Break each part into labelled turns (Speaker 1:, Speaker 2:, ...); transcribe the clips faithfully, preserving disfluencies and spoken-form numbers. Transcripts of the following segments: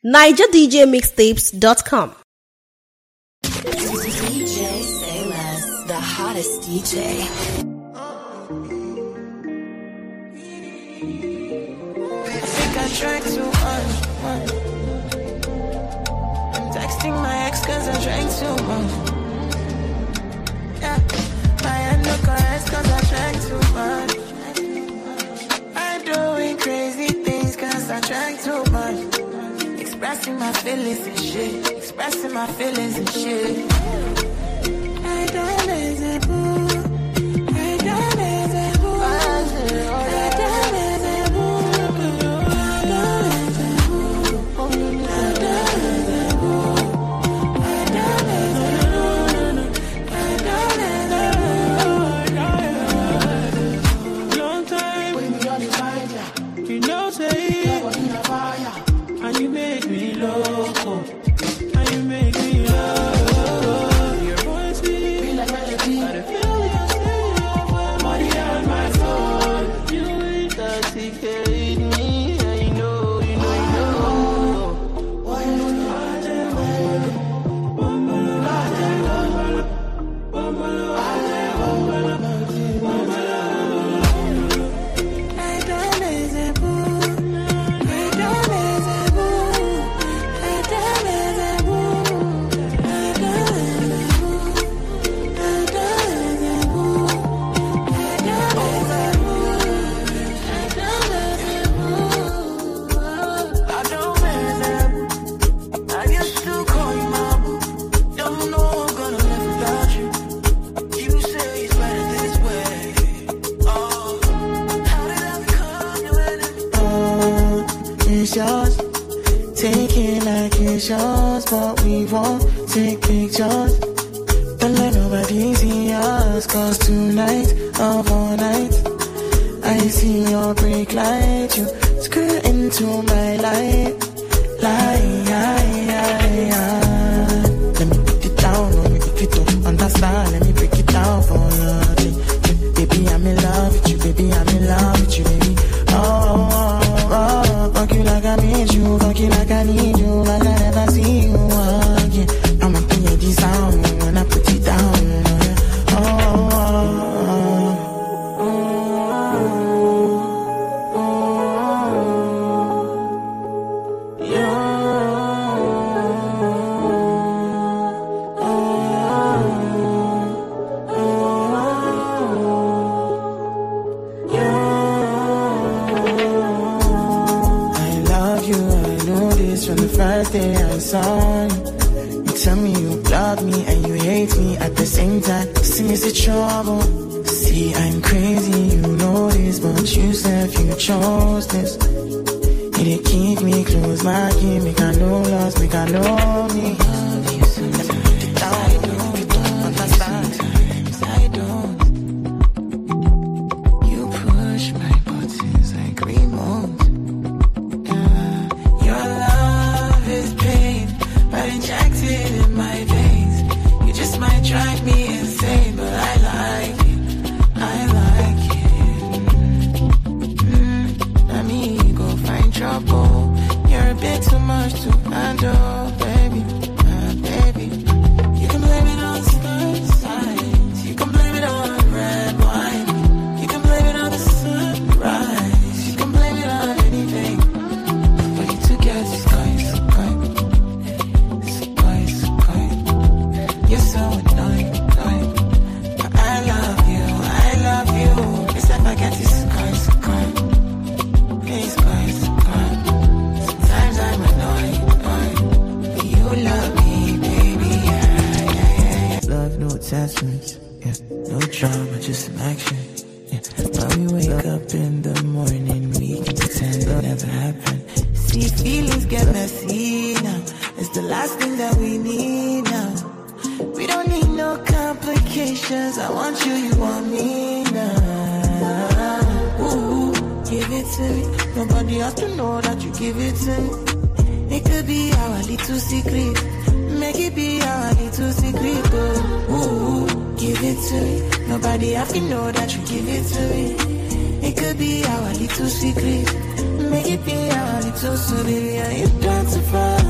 Speaker 1: niger d j mixtapes dot com.
Speaker 2: D J Say Less, the hottest D J.
Speaker 3: I think I drank too much. I'm texting my ex cause I drank too much. Yeah, my hand no caress cause I drank too much. I'm doing crazy things cause I drank too much. Expressing my feelings and shit. Expressing my feelings and shit. I don't as a boo. I don't as a boo. I don't as a boo.
Speaker 4: But we won't take pictures. Don't let nobody see us, cause tonight of all night I see your brake light. You skirt into my light. Light, light, light, light. Let me put it down on me if you don't understand. Let me break it down for you. Baby, I'm in love with you. Baby, I'm in love with you, baby. Oh, oh, oh, oh. Fuck you like I made you. Fuck you like I need you. Like I never see you again. I'ma play this sound when I put it down. Oh, oh, oh, oh, oh, yeah. From the first day I saw you, you tell me you love me and you hate me at the same time. See me see trouble. See I'm crazy, you know this, but you said you chose this. You did keep me close, my game, make I know lost, make I know me. Love you sometimes, I don't, you don't understand. Sometimes I don't. You push my buttons like remote. Injected in my veins. You just might drive me insane, but I like it. I like it. Mm, I mean, you go find trouble. You're a bit too much to handle, baby. Uh, baby. You can blame it on sun signs. You can blame it on red wine. You can blame it on the sunrise. You can blame it on anything. But you took out these guys. You're so annoying, annoying. But I love you, I love you. Except I get this cars, car. These cars, car. Sometimes I'm annoying, annoying. But you love me, baby, yeah, yeah, yeah, yeah. Love, no attachments, yeah. No drama, just some action, yeah. But we wake up in the morning, we can pretend it never happened. See, feelings get messy now. It's the last thing that we need now. We don't need no complications. I want you, you want me now. Ooh, give it to me. Nobody has to know that you give it to me. It could be our little secret. Make it be our little secret. Oh, ooh, give it to me. Nobody has to know that you give it to me. It could be our little secret. Make it be our little secret. Are you down to fall?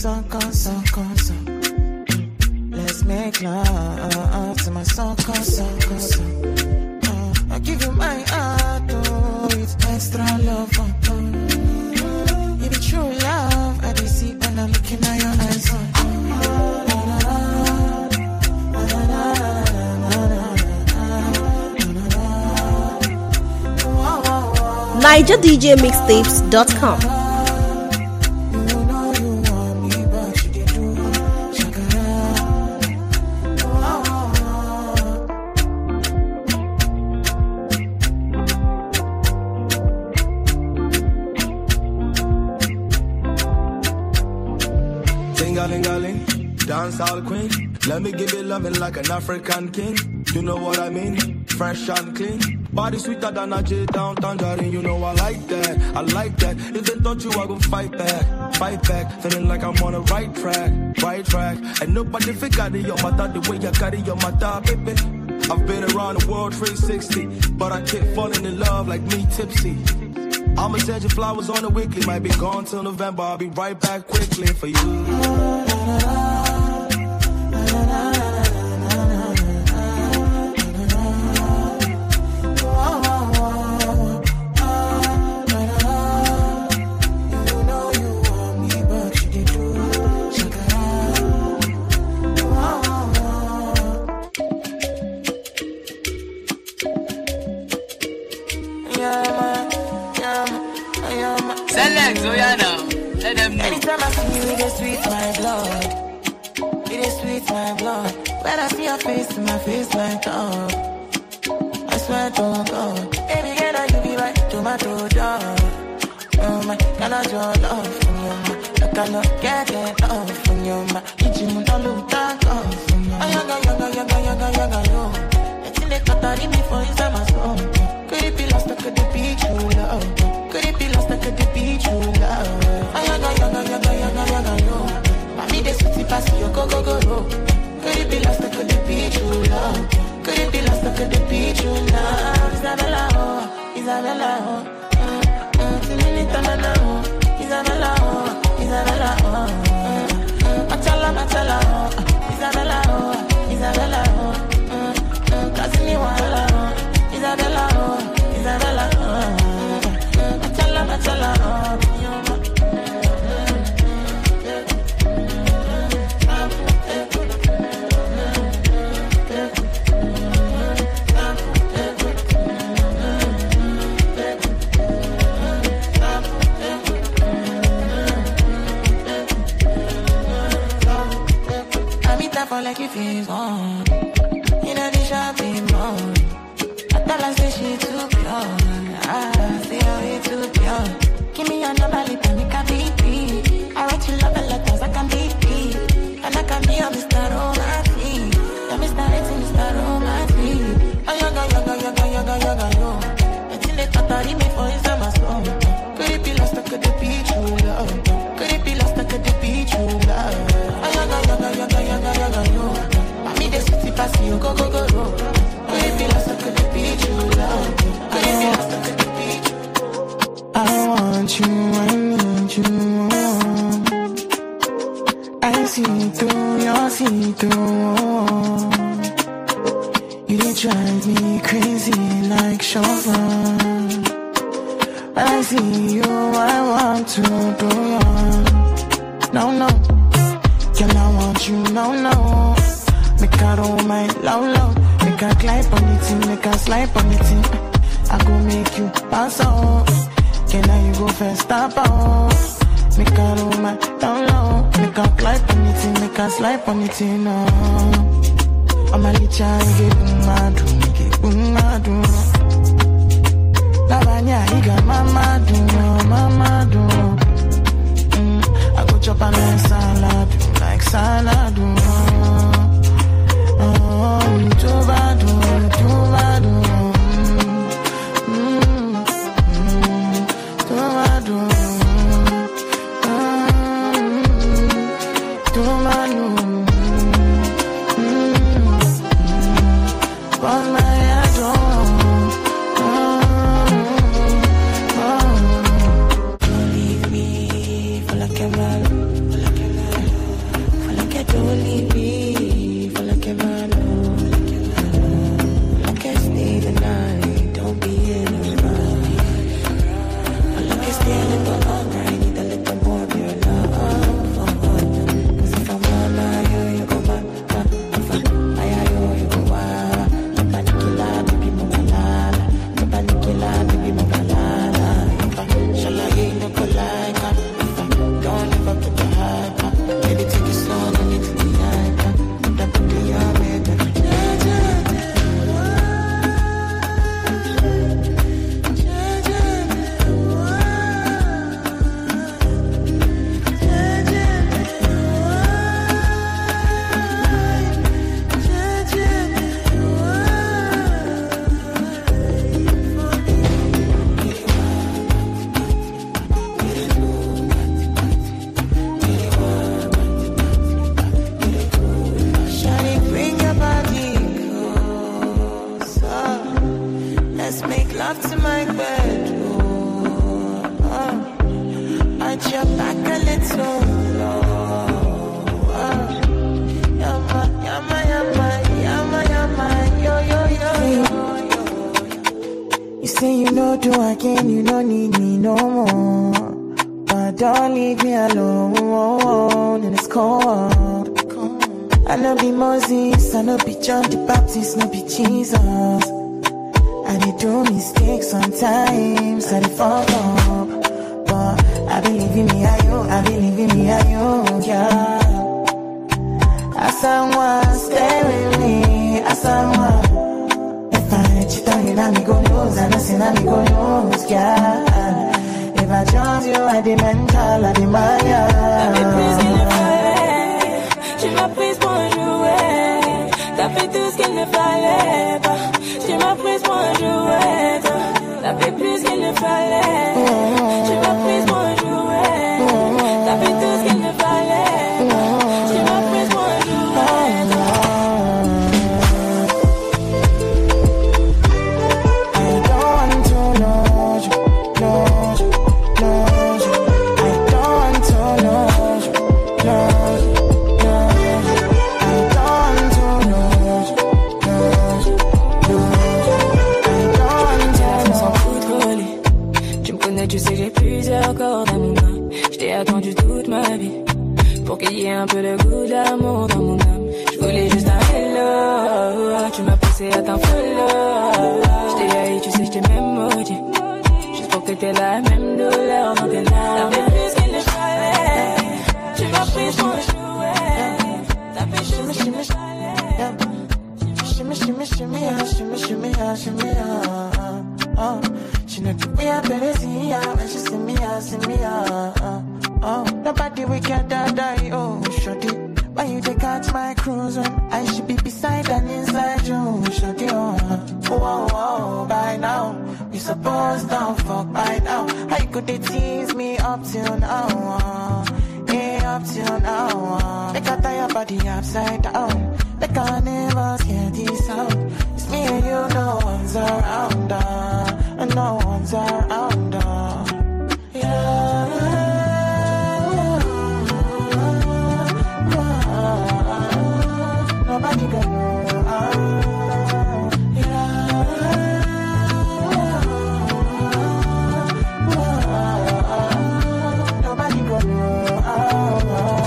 Speaker 4: sucker, sucker, sucker. Let's make love to my sucker, sucker, sucker. Uh, I give you my heart, oh, it's extra love. Uh, uh. If it's true love, I just see when I'm looking at your eyes. Uh,
Speaker 1: Niger D J Mixtapes dot com.
Speaker 5: Ting-a-ling-a-ling, dance all queen. Let me give you loving like an African king. You know what I mean? Fresh and clean. Body sweeter than a J down tangerine. You know I like that, I like that. If they touch you, I go fight back, fight back. Feeling like I'm on the right track, right track. And nobody fit carry your matter the way you carry your matter, baby. I've been around the world three sixty, but I keep falling in love like me tipsy. I'ma send you flowers on the weekly. Might be gone till November. I'll be right back quickly for you.
Speaker 4: Anytime I see you, it is sweet my blood. It is sweet my blood. When I see your face, my face light up. I swear to God, baby girl, you be my tomato dog. Oh my, cannot your love from your man. I cannot get enough from your man. You don't look that off from your man. Yaga yaga yaga yaga yaga yo. Let's see the Qatari me for inside my soul. Could it be lost? Or could it be true love? Could it be lost? Or could it be true love? Yaga yaga yaga yaga yaga yo. Mami de sweetie pass yo go go go go. Could it be lost? Or could it be true love? Could it be lost? Or could it be true love? Isabella oh, Isabella oh. Isabella oh, Isabella oh. Matala matala oh, Isabella oh, Isabella oh. Kasini wala oh, Isabella oh, Isabella oh. Matala matala oh. For like if he's on, you know the shopping mall. I tell her say she too pure. I say oh you too pure. Give me your number, let me make a beat. I write you love letters, I can beat. And I can be a Mister Romantic. Yeah, Mister It's Mister Romantic. Oh yoga yoga yoga yoga yoga yo. Until they Qatari me for his summer song. Could it be lost or could it be true love? Could it be lost or could it be true love? Oh yoga yoga yoga yoga yoga yo. Mami de sweetie pass you go go go go. Could it be lost or could it be true love? Could it be lost or could it be true? I want you, I need you. I see through your see-through. You did drive me crazy like chauffeur. When I see you, I want to do you. No, no. Girl, I want you, no, no. Make her roll my low, low. Make her climb on it, make her slide on it. I go make you pass out. Can I you go first, stop out. Make her roll my low, low. Make her climb on it, make her slide on it, no. I'm a little child, get mad, get mad. Lavanya, he got mama do, mama do. Mm, I go chop a nice salad, like salad. Oh, too bad, too bad. Mm, mm, too bad. Mm, too bad. Mm, mm, my head on.
Speaker 3: arch your back a little low. Yama, yama, yama, yama, yama, yo, yo, yo, yo, yo. You say you know do again, you don't need me no more. But don't leave me alone in this cold. I know be Moses, I know be John the Baptist, no be Jesus. I did do mistakes sometimes, I did fuck up. But I believe in me, I you, I believe in me, I you, yeah. As someone stay with me, as someone. If I cheat on you, now me go lose, and I say now me go lose, yeah. If I trust you, I did mental, I did Maya.
Speaker 6: Tu m'as prise pour un jouet, t'as fait tout ce qu'il ne fallait pas. Tu m'as prise pour un jouet, t'as fait plus qu'il ne fallait. Tu m'as prise pour un jouet, t'as fait tout ce qu'il ne fallait. Tu m'as prise pour un jouet.
Speaker 3: I don't want to lose you, lose you, lose you. I don't want to lose you, lose you.
Speaker 6: Tu sais j'ai plusieurs cordes à mon âme. Je t'ai attendu toute ma vie pour qu'il y ait un peu de goût d'amour dans mon âme. Je voulais juste un hello. Tu m'as poussé à t'enfollow. Je t'ai haï, tu sais je t'ai même maudit, juste pour que t'aies la même douleur dans tes larmes. T'as fait plus qu'il ne fallait. Tu m'as pris pour un jouet. T'as fait plus qu'il ne fallait.
Speaker 3: Shimmy, shimmy, shimmy, ah, shimmy, shimmy, ah, shimmy, ah, ah. She know the way I better see ya when she see me, ah, see me, ah, ah, ah. Nobody we can die, oh, shorty. Why you dey catch my cruise when I should be beside and inside you, shorty, oh, oh, oh, by now. We supposed to fuck by now. How you could they tease me up till now, uh, yeah, up till now, uh. Make I tie your body upside down. Like I never hear this out. It's me and you, no one's around, uh, and no one's around, uh. Yeah. Nobody got no, uh, yeah. Nobody got no, uh,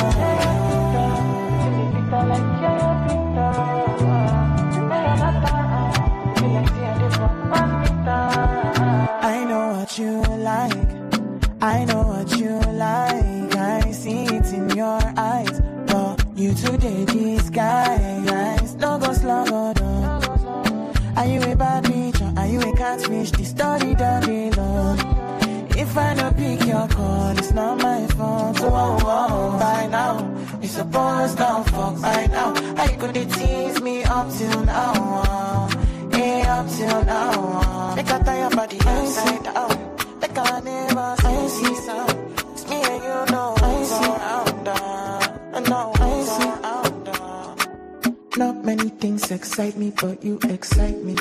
Speaker 3: I know what you like, I know what you like, I see it in your eyes, but you today disguise, no go slow go down. Are you a bad bitch or are you a catfish? The story done alone. If I don't pick your call, it's not my fault. So oh, oh, by now, we supposed to fuck by now. How you could tease me up till now? Uh, yeah, up till now. Uh. Make I tie your body upside down. Like I never see, see sound. It's me and you know I see around. Uh, no, I see around. Uh. Not many things excite me, but you excite me.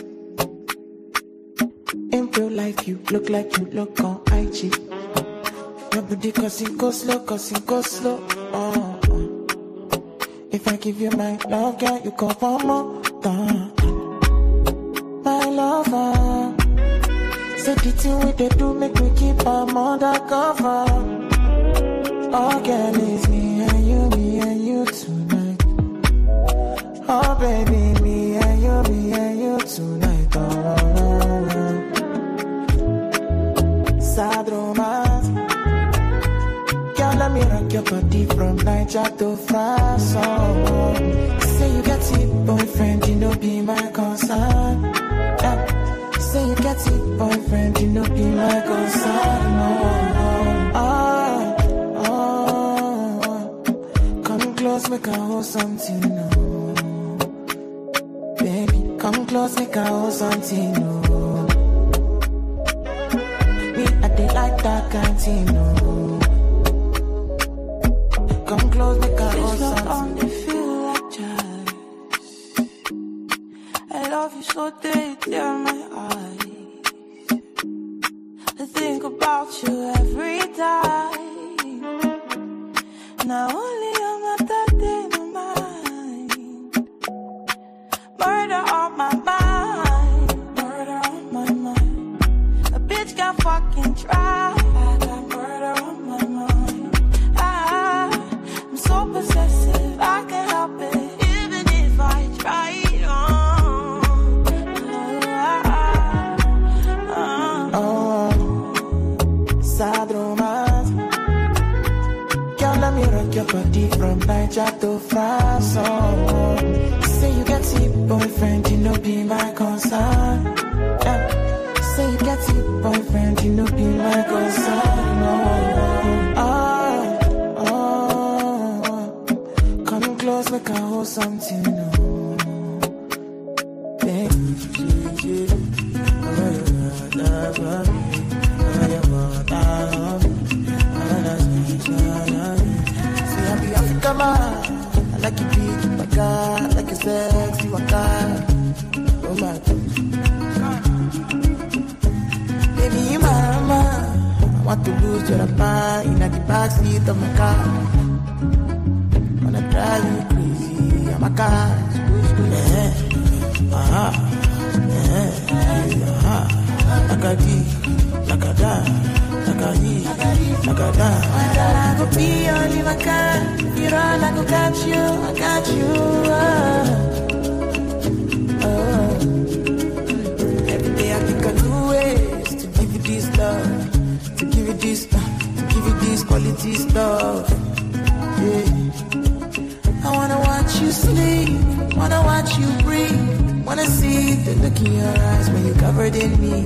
Speaker 3: In real life, you look like you look on I G. Your body cause it goes slow, cause it goes slow. Oh, oh. If I give you my love, girl, you go for more. Uh, my lover. Say the thing we they do make me keep our undercover. Oh, girl, it's me and you, me and you tonight. Oh, baby, me and you, me and you tonight. Oh, oh, oh. Sad romance. Girl, let me rock your body from Niger to France. Oh, say you got it, boyfriend, you know be my concern. Yeah. Say you got it, boyfriend, you know be my concern. Oh, oh, oh, oh. Come close, make I hold something. Oh, baby, come close, make I hold something. Oh. They like that kind thing, no. Come close, make a hold something.
Speaker 6: On the feel like jazz. I love you so they tear my eyes. I think about you every time.
Speaker 3: Now only I'm not that in my mind. Murder on my mind. Murder on my mind. A bitch got fucking try. I got murder on my mind. I, I'm so possessive, I can't help it. Even if I try. Your body from Niger to France. Oh, say you get a boyfriend, you know be my concern. Yeah. Say you get a boyfriend, you know be my concern. Oh, oh, oh. Come close, make I hold something. Oh, I like you big, my God, I like you sexy, my God. Oh my God. Baby, you my mama. I want to lose your apart in the backseat of my car. Wanna drive you crazy, I'm a car. Yeah, uh-huh, yeah, uh-huh. Like a D, like a da, like a E, like a da. I go be only my car. You run, I go got you, I got you. Oh, oh. Every day I think I do ways to give you this love, to give you this, uh, to give you this quality stuff. Yeah. I wanna watch you sleep, wanna watch you breathe, wanna see the look in your eyes when you're covered in me.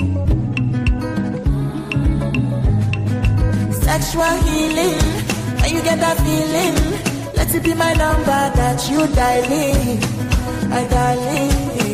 Speaker 3: Sexual healing, when you get that feeling. Let it be my number that you dialing, I dialing.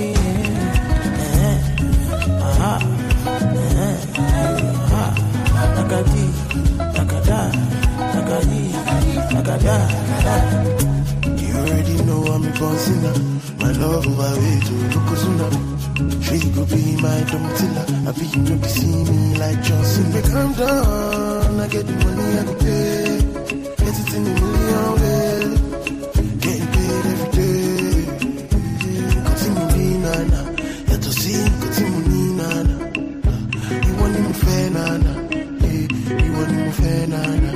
Speaker 3: Uh-huh. Uh-huh. Nakadi, nakada, nakadi, nakada. You already know I'm a bossina. My love over way to Lukosuna. She could be my domtilla. I be you know to see me like Johnson. Make calm down, I get the money I go pay. Get it in a million ways. Getting paid every day. Continue being nana. Let us see, continue nana. You want him fair nana. You want him fair nana.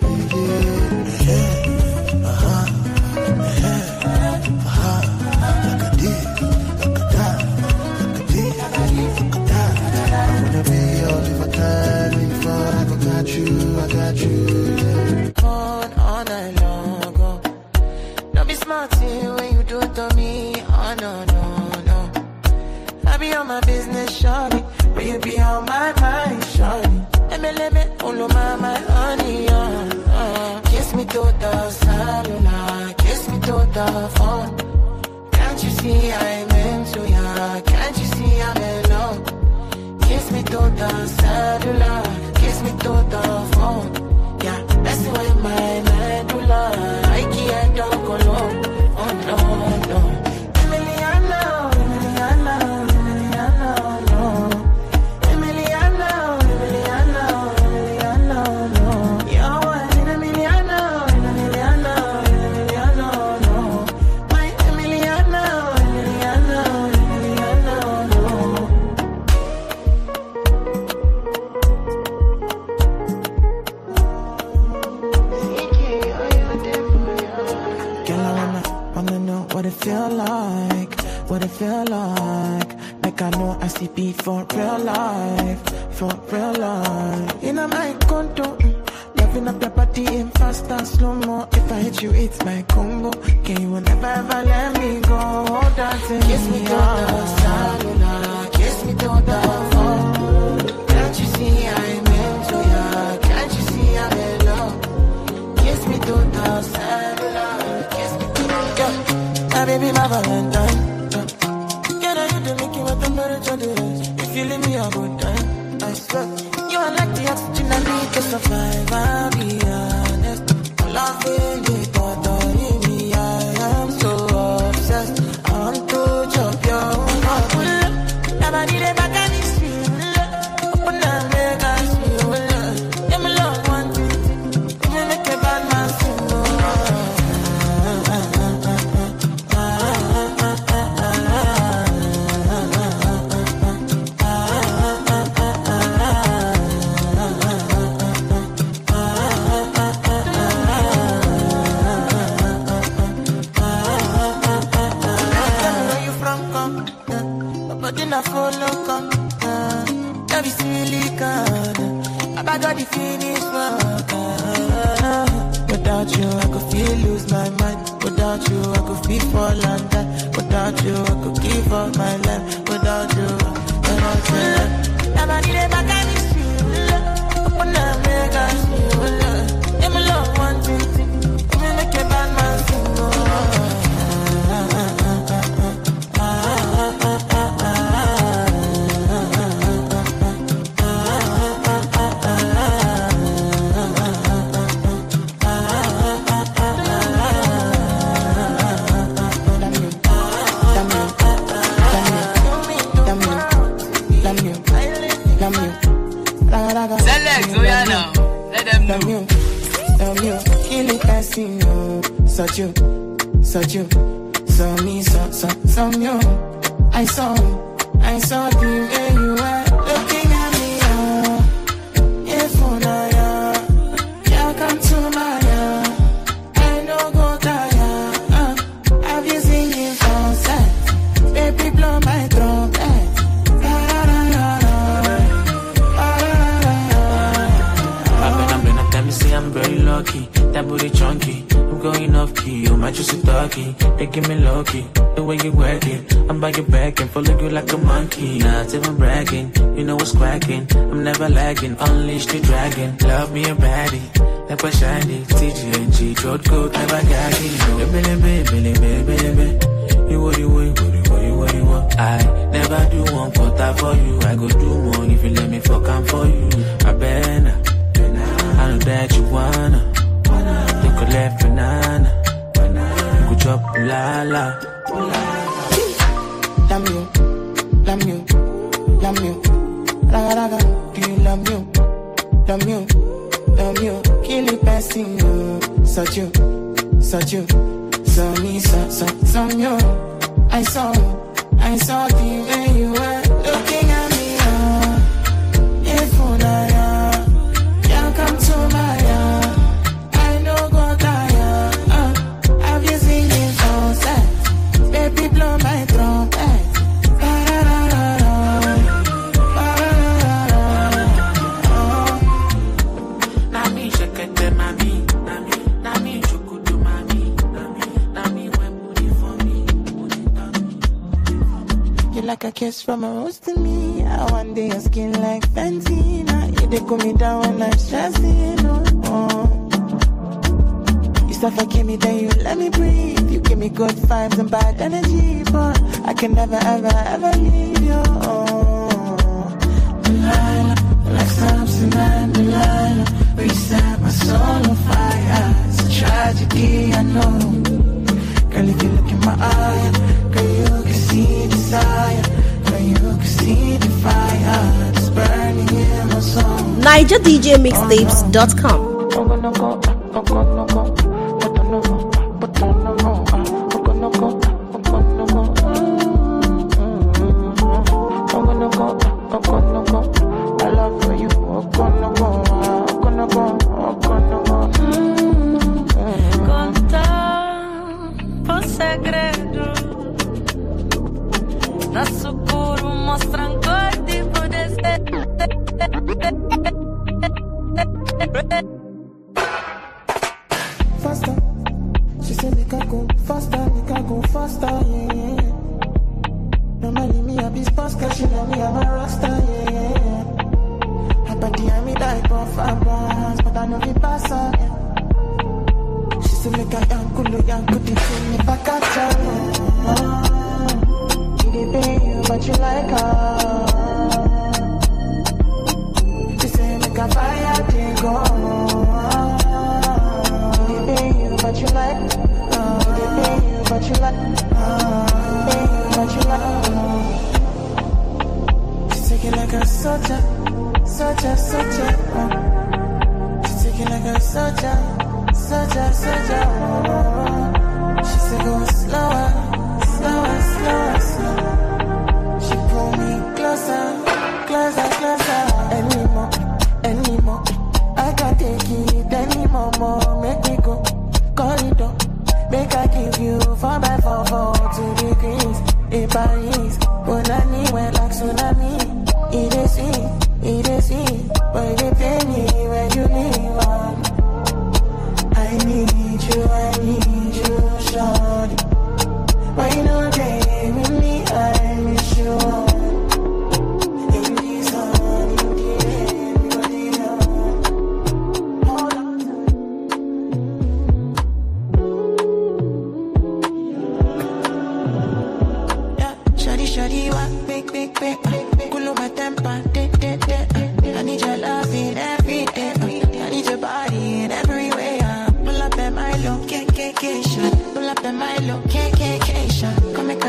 Speaker 3: Uh-huh. Uh-huh. Like a dick, like a dot, like a dick, like a dot. I wanna be all if I can. When you fall, I got you, I got you. On all night long, oh. Don't be smart when you do it to me. Oh no, no, no. I be on my business, shawty, but you be on my mind, shawty. Let me, let me, all of my, my honey, uh, uh. Kiss me to the cellular, kiss me to the phone. Can't you see I'm into ya? Can't you see I'm in love? Kiss me to the cellular, kiss me to the phone. Yeah, that's the way my medulla. I can't talk alone. Oh no, no. Emiliano, Emiliano, Emiliano, no. Emiliano, Emiliano, Emiliano, no. You're one in Emiliano, Emiliano, Emiliano, no. My Emiliano, Emiliano, Emiliano, no. What it feel like, what it feel like. Like I know I see beat for real life, for real life. In a my condo, loving up your body in fast and slow-mo. If I hit you, it's my combo. Can you never ever let me go? Dancing kiss me to the cellular, kiss me to the phone. Can't you see I'm into ya? Can't you see I'm in love? Kiss me to the cellular, kiss me to the yeah. My baby, my Valentine. Can I hit the Mickey with the temperature? If you leave me a good time, I swear. You are like the oxygen I need to survive. I'll be honest. Loving you, totally me. I am so obsessed. I want to chop your heart. Never need a back and it's real. Open up, make us feel. Yeah, my love, one, two, three. You make a bad man sing. I got the finish work. Without you, I could feel lose my mind. Without you, I could feel fall and die. Without you, I could give up my life. Without you, without you. Never need a back and it's real. Open up, make us feel. I'm alone, one thing. I'm make a bad man sing. Such you, such you, saw me, saw, saw, saw you. I saw, I saw the way you were looking at me. Oh, if I, yeah, come to my, uh, I know go tire. Uh, I've been singing for set, baby blow my trumpet.
Speaker 4: I've been, I've been, I tell me say I'm very lucky. That booty chunky. Going off key, you might just a doggy. They give me low key, the way you work it. I'm by your back and follow you like a monkey. Not even bragging, you know what's cracking. I'm never lagging, unleash the dragon. Love me a baddie, like a shiny. T G N G, throat coat, never gagging. Baby, baby, baby, baby, baby. You what you want, what you what you what you want. I never do one quarter for you. I go do more if you let me fuck I'm for you. I better, I know that you wanna. Take a left banana, you could chop la la.
Speaker 3: Love you, love you, love you, raga raga. Do you love you, love you, love you? Kill it, passing you, such you, such you, saw me, saw, saw, saw you. I saw, I saw the way you were looking at me. Oh, if I, yeah, come to my. Blow my trumpet. Nami shekete mami, nami, nami chukudu mami, nami, nami when booty for me, booty for me. You like a kiss from a rose to me. I one day your skin like Fenty. Now you they cool me down when I'm stressing. Oh. Suffocate me, then you let me breathe. You give me good vibes and bad energy, but I can never, ever, ever leave you. Oh, Delilah, like Samson and Delilah, reset my soul on fire. It's a tragedy, I know. Girl, if you look in my eye, girl, you can see desire. Girl, you can see the fire. It's burning in my soul.
Speaker 1: Niger D J Mixtapes dot com.
Speaker 3: Faster, she said we can go faster, we can go faster, yeah, yeah. Normally me a beast boss, cause she know me I'm a rasta, yeah, yeah. Her body and me die for five rounds, but I know we pass her, yeah. She said make a young kulu, young kulu, feel me back at her, yeah. She did pay you, but you like her. She said make a fire, they go. But you like, uh, they pay you, but you like, uh, pay you, but you like, uh. She take it like a soldier, soldier, soldier, uh. She take it like a soldier, soldier, soldier, uh. She said go slower, slower, slower, slower. She pull me closer, closer, closer. Anymore, anymore, I can't take it anymore, more, make me go. Corridor, make I give you four by four, four, two degrees in Paris. But I need when like tsunami. It is sweet, it is sweet, but it pain me.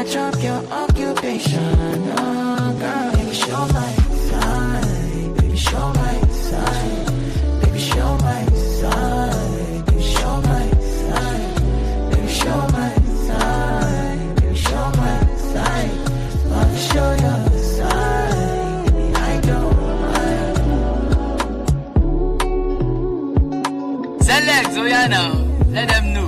Speaker 3: chop your occupation. Oh, girl, baby, show my side. Baby, show my side. Baby, show my side. Baby, show my side. Baby, show my side. Baby, show my side. Wanna show your side. Baby, I don't mind.
Speaker 7: Select Zoyana, let them know.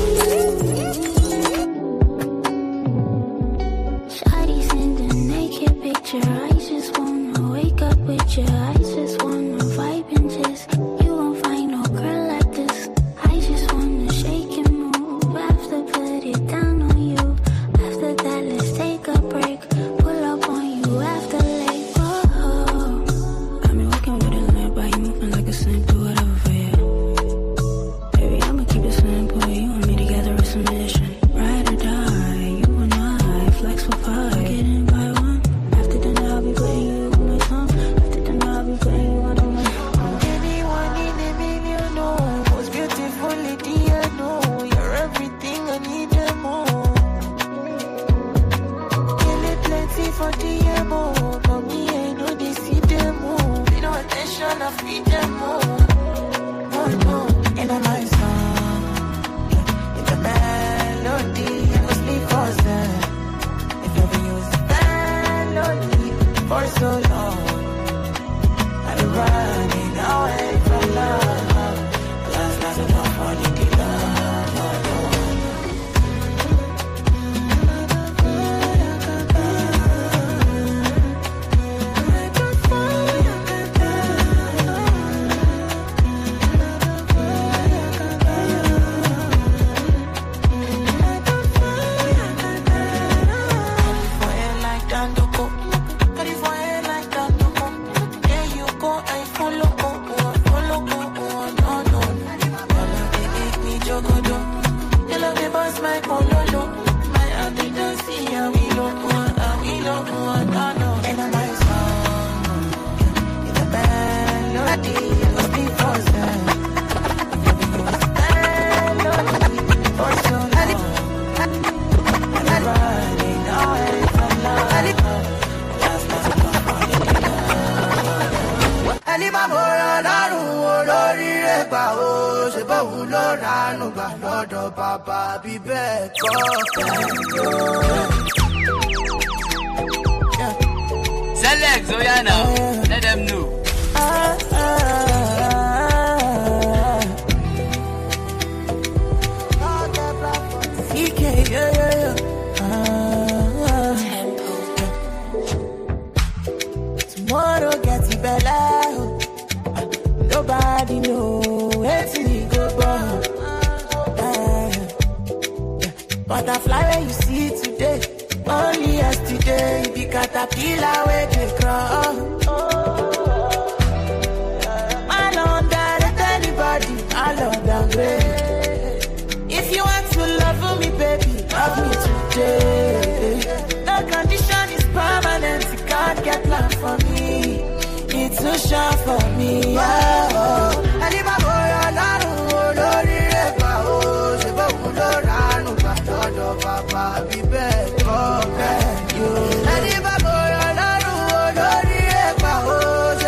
Speaker 8: I just wanna wake up with you. I just wanna vibe and just. You won't find no girl like this. I just wanna shake and move. After put it down on you. After that, let's take a break. Pull up on you after late. Oh, got me walking with a lamp, but you moving like a saint. Do whatever for you. Baby, I'ma keep it simple. You and me together is a mission. Ride or die, you and I flex for five. Getting by one. I'll be putting you on my tongue. After the night, I'll be putting you on my tongue.
Speaker 3: Anyone in a million, no. Most beautiful lady, I know. You're everything I need and more. Kill it plenty for the emo. For me, I know they see them more. Pay no attention, I feed them more. Oh no, in my song, in the melody, I go sleep for them. If ever use the melody. For so long, I've been running away from love. Last night I'm not falling in love, no, no.
Speaker 7: Select Zoyana, let them know.
Speaker 3: Ah, ah, ah. C K, yeah, yeah, yeah. Ah, ah. Tomorrow gets better. Nobody knows where to go. Butterfly where you see today, only yesterday, the caterpillar where they crawl. I don't direct anybody, I love them great. If you want to love me, baby, love me today. No condition is permanent, you can't get planned for me. It's too short for me, oh. I live a boy on a road, oh, Papa, be back, oh, back, you. And if I go on a road, oh, the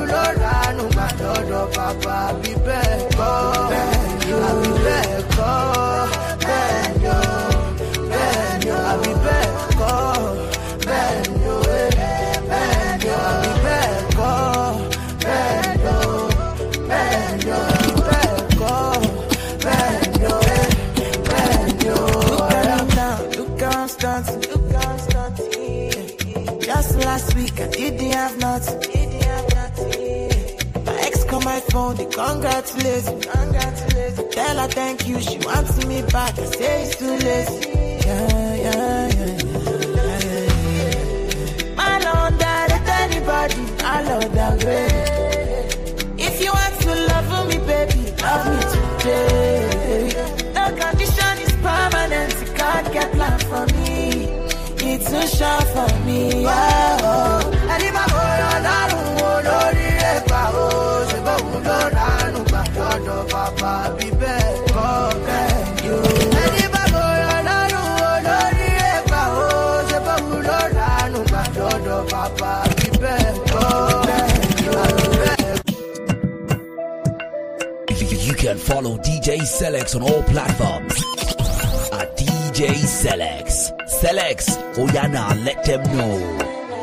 Speaker 3: Papa, be back, oh, back, you. I'll be back, oh, back, you. Back, you. I'll be back, oh, back, you. Back, you. I'll be back, oh, back, you. Back, you. I'll be back, oh, back, you. Just last week I didn't have nothing. My ex called my phone, they congratulate me. Tell her thank you, she wants me back. I say it's too lazy. Yeah, yeah, yeah, yeah, yeah. I don't direct anybody, I love that great. If you want to love me, baby, love me today. No condition is permanent, you can't get planned for me. It's too short for me, oh. And if I go on, I don't want to live, oh. So go on, I don't want to Papa, be back, oh, back, you. And if I go on, I don't want to live, oh.
Speaker 9: You can follow D J Selex on all platforms at D J Selex. Selex, Oyana, let them know.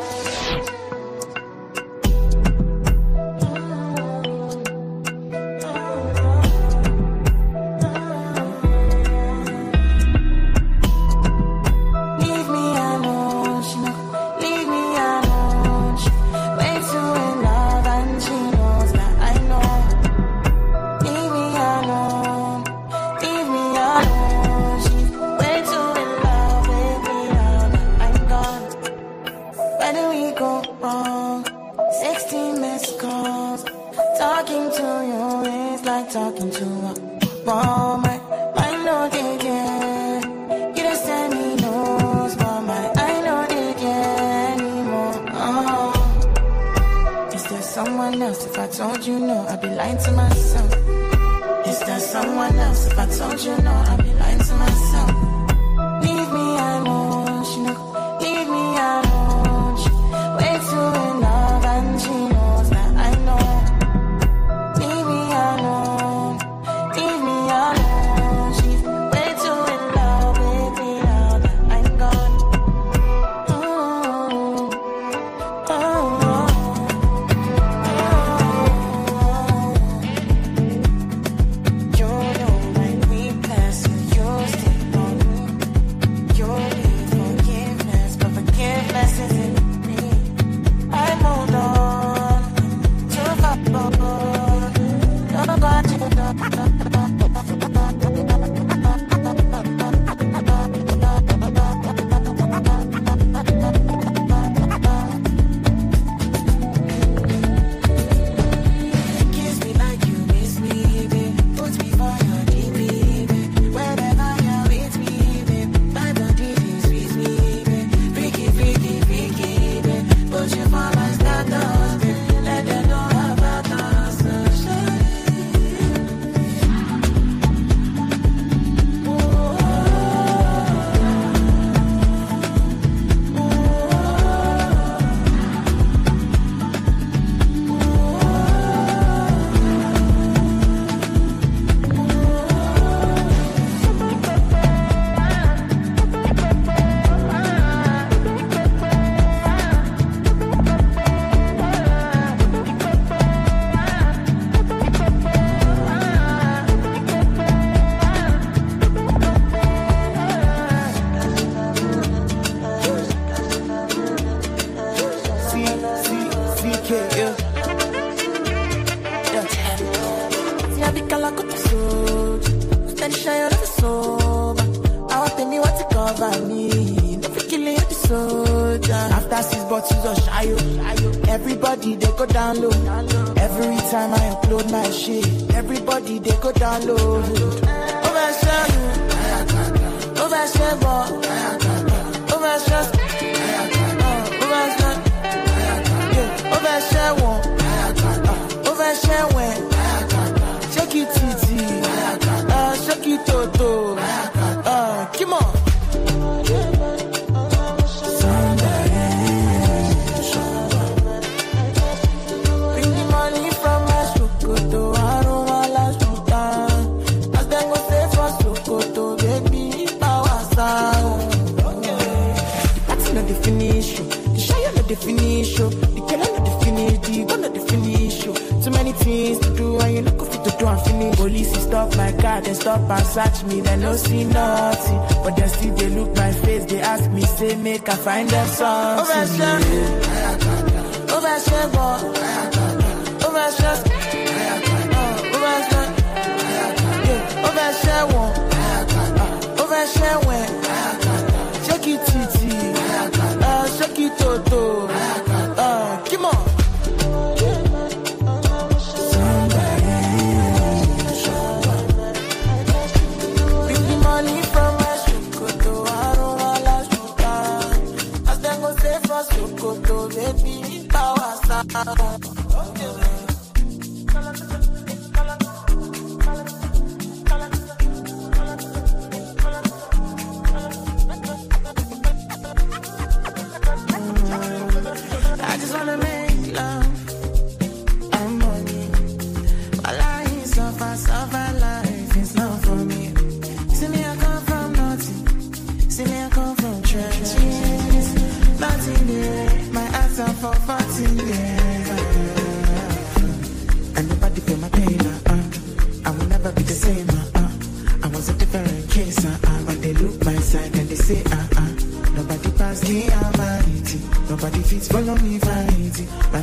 Speaker 3: Everybody they go download. Every time I upload my shit, everybody they go download. Overshare you, overshare more, overshare, overshare, overshare one, overshare when. Shake it easy, uh, shake it toto, uh, come on. Definition, the color not the finish, the one not the finish. Too many things to do, and you look fit to do and finish. Police stop my car, they stop and search me, they no see nothing. But they still they look my face, they ask me, say make I find them something. Overshare, overshare, overshare, overshare, overshare one, overshare when. Check it, easy, uh, check it, toto.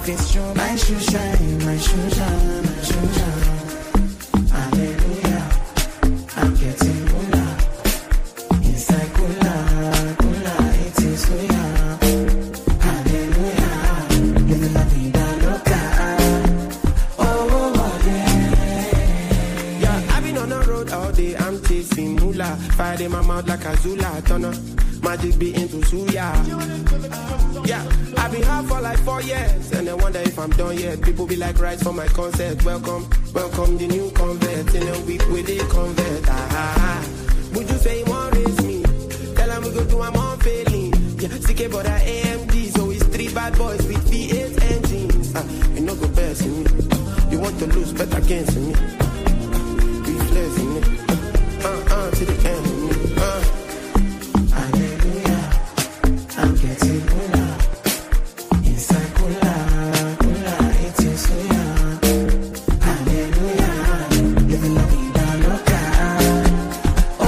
Speaker 4: show, my shoe shine, my shoe shine, my shoe shine. Hallelujah, I'm getting cooler. Inside cooler, cooler, it is soya. Hallelujah, living la vida loca. Oh, oh, yeah.
Speaker 10: Yeah, I've been on the road all day, I'm chasing moolah. Fire in my mouth like a Zula, turner. Magic be into suya. Yeah, I've been hard for like four years, and I wonder if I'm done yet. People be like, rise for my concert. Welcome, welcome the new convert. In a week with the convert. Ah, ah, ah. Would you say you want raise me? Tell them we go do I'm on failing. Yeah, C K but I A M D, so it's three bad boys with V eight engines. Ah, you know the best in me. You want to lose, bet against me. Be flexing me. Uh, uh, to the end of me. Uh.
Speaker 4: I'm getting cooler. Inside cooler, cooler, it is soya. Hallelujah, living la vida loca. Oh,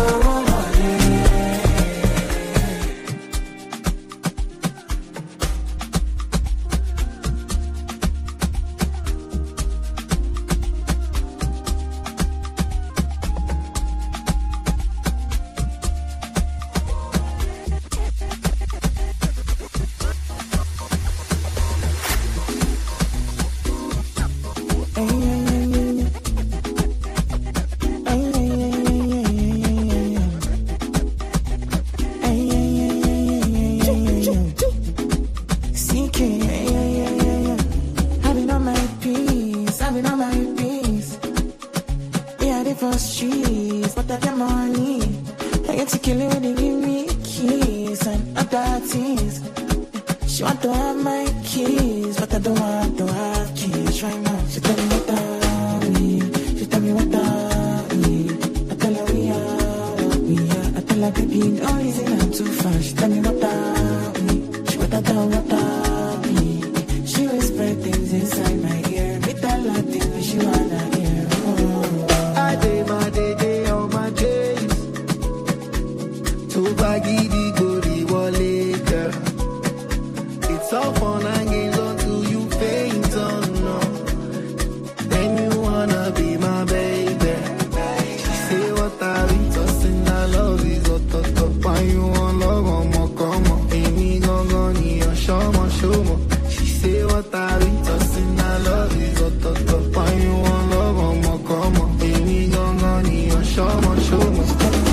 Speaker 4: she want to have my keys, but I don't want to have keys right now. She tell me what I need, she tell me what I need. I tell her we are what we are. I tell her baby, no reason I'm too far. She tell me what I need, she what I don't what I need. She whisper things inside my ear, me tell her things she wanna hear. Oh.
Speaker 5: I day my day day on my days. Too baggy the goody wallet, girl. It's all fun and games until you faint on no. Then you wanna be my baby. She say what I be tossing, I love is what the top. Why you want love on my come on? Amy gon' go need your show my show my. She say what I be tossing, I love is what the top. Why you want love on my come on? Amy gon' go need your show my show my.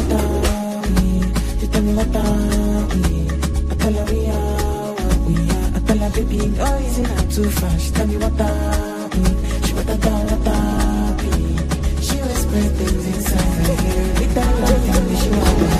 Speaker 4: She tell me what I need, I tell her we are what we are. I tell her baby, no reason I'm too far. She tell me what I need, she what I don't what I need. She whisper things inside my ear, me tell her things she wanna hear.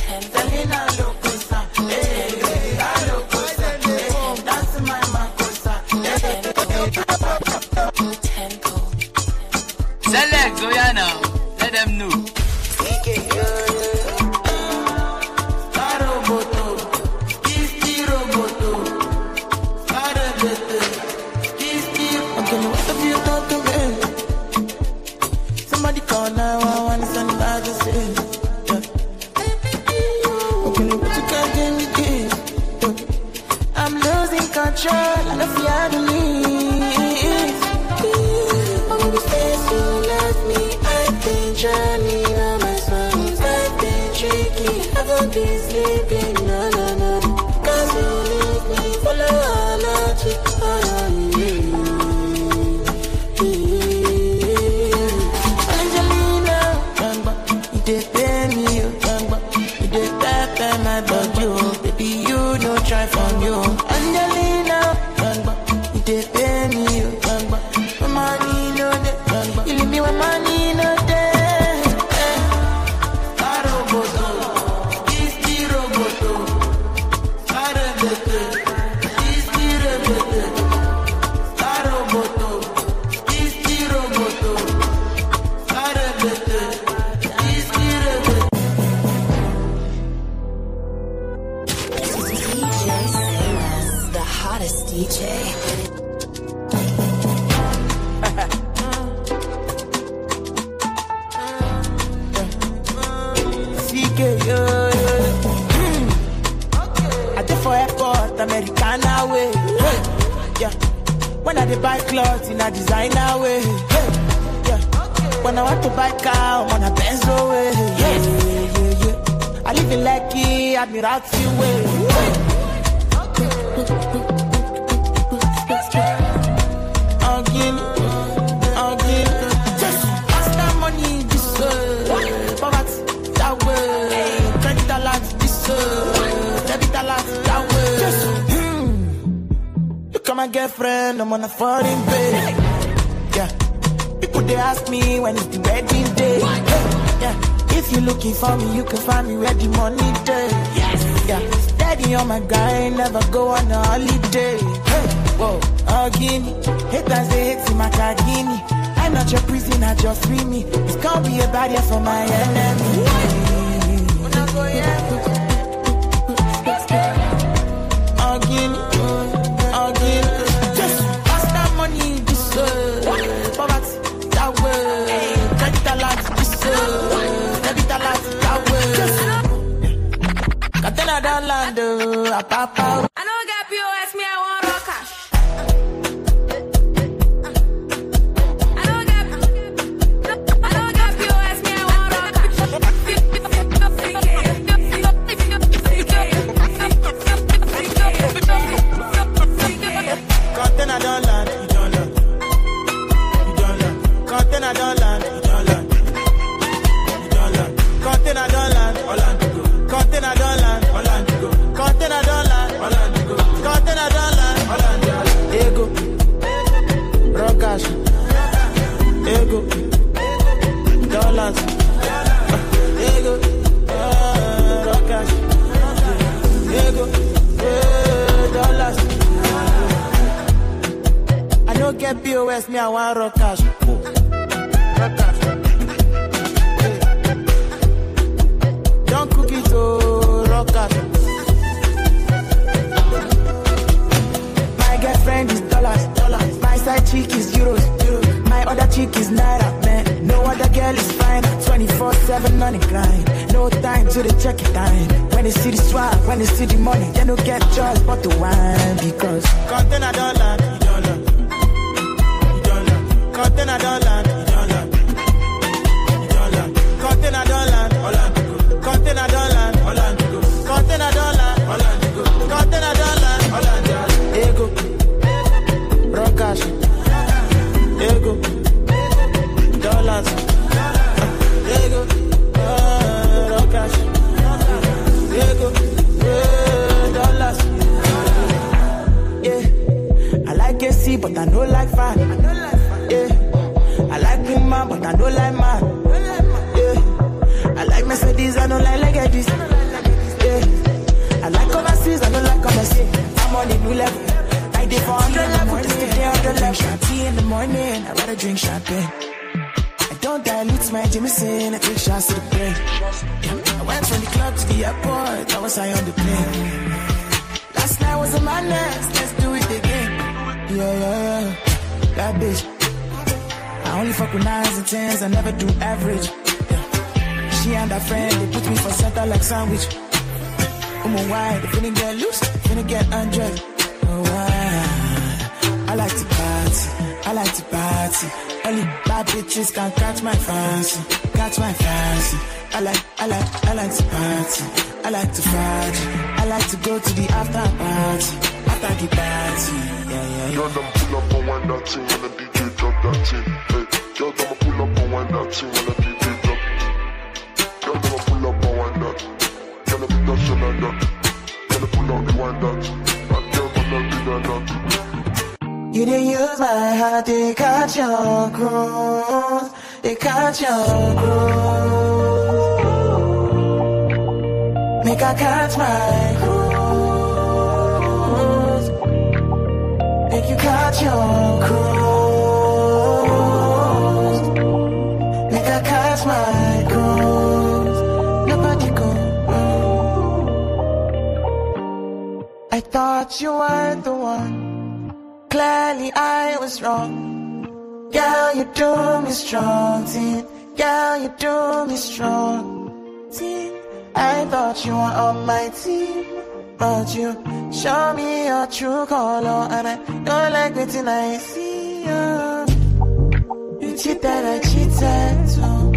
Speaker 3: That's my makosa. control, I don't feel how to leave. I will be space to love me. I've been drowning on my songs. I've been tricky, haven't been sleeping, no, no, no. Cause you leave me, follow all of you, all of you. Angelina, you did pay me, you did pay my body, baby, you don't try from you. Angelina, you did pay me, you my money no day, you leave me with money no day. Aroboto, is the roboto, Aroboto, is the roboto, Aroboto, is the roboto, Aroboto, is the roboto.
Speaker 2: D J Salas, the hottest D J.
Speaker 3: C K, yo, yo. I did for airport, Americana way. Hey, yeah. When I did buy clothes in a designer way. Hey, yeah. When I want to buy car, I'm on a Benzo way. Yeah, yeah, yeah. I live in Lekki, Admiralty way. Hey. I'll give it, I'll give it. Just pass that money this way. Poverty that way. Credit alert this way. Debit alert that way. Just, hmm. Look at my girlfriend, I'm on a foreign bed. Yeah. People they ask me when it's the wedding day. Yeah. If you're looking for me, you can find me where the money day. Yes. Yeah. Steady on my grind, never go on a holiday. Hey. Whoa, oh, give me. Haters, they hate my Kagini. I'm not your prisoner, just free me. It's gonna be a barrier for my enemy. Oh, give me. Oh, give me. Just pass that money this way. Poverty, that way. Credit alert this way. Debit alert that way. Katana down land, oh, a papa.
Speaker 6: I know I got P O S, me, I want raw cash. I know I got, I know I got P O S, me, I want raw cash.
Speaker 3: Katana down land, you don't land. You don't land. Katana down land, you don't land. You don't land. Katana down land, Orlando go. Katana down land, Orlando go. Katana down land, Orlando go. Katana down land, Orlando go. Ego, Rokash, Ego, dollars, Ego, Rokash, Ego, dollars. I don't get P O S, me I want Rokash. Rokash. Don't cook it to Rokash. My girlfriend is dollars, dollars. My side chick is euros, euros. My other chick is naira, man. No other girl is fine. twenty-four seven on the grind. No time to the check it time. When they see the swag, when they see the money, they don't get choice but to wine. Because container don't land, you don't land. You don't land. Container don't land, you don't land. You don't land. Container don't land, Orlando go. Container don't land, Orlando go. Container don't land, Orlando go. Container don't land, Orlando go. Ego, Rokash, Ego, dollars, Ego, Rokash, Ego, dollars. Yeah, I like A C, but I don't like fan. Yeah, I like woman, but I don't like man. Yeah, I like Mercedes, I don't like Legacies. Yeah, I like overseas, I don't like overseas. I'm on the new level. I did for hundred level, just stay on the level. Tea in the morning, I rather drink champagne. I don't dilute my Jameson, I take shots to the brain. Yeah, I went from the club to the airport, I was high on the plane. Last night was a madness, let's do it again. Yeah, yeah, yeah, that bitch. I only fuck with nines and tens, I never do average. Yeah. She and her friend, they put me for center like sandwich. Oh my why, they finna get loose, finna get undressed. Oh why? I like to party, I like to party. Only bad bitches can catch my fancy, catch my fancy. I like, I like, I like to party. I like to party. I like to go to the after party, after the party. Yeah, yeah, yeah.
Speaker 11: Girl, I'ma pull up and wind that thing when the D J drop that thing. Hey, girl, I'ma pull up and wind that thing when the D J drop. Girl, I'ma pull up and wind that. Girl, I'ma dash like that. Girl, I'ma pull up and wind that. And girl, I'ma do that.
Speaker 3: You didn't use my heart, they catch your cruise. They catch your cruise. Make I catch my cruise. Make you catch your cruise. Make I catch my cruise. Nobody go. I thought you were the one. Clearly I was wrong. Girl, you do me strong, teen. Girl, you do me strong, teen. I thought you were on my team, but you show me your true color, and I don't like it till I see you. You cheated, I cheated too.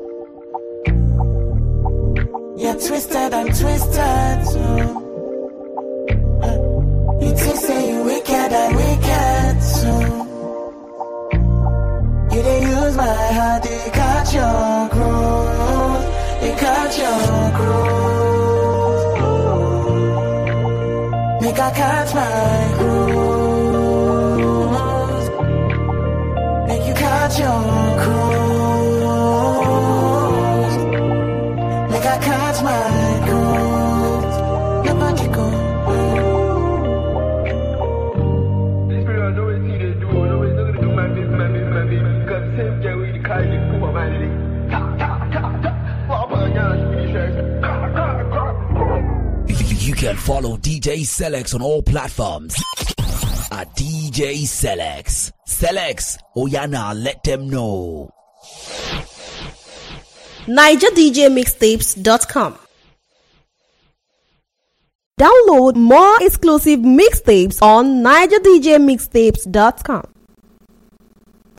Speaker 3: You're twisted, I'm twisted too. You think say you wicked, I'm wicked too. You didn't use my heart, they catch your cruise. They catch your cruise. Make I catch my cruise. Make you catch your cruise. Make I catch my cruise. Nobody go.
Speaker 9: You can follow D J Selex on all platforms at D J Selex. Selex, Oyana, let them know.
Speaker 1: Niger D J Mixtapes dot com. Download more exclusive mixtapes on Niger D J Mixtapes dot com.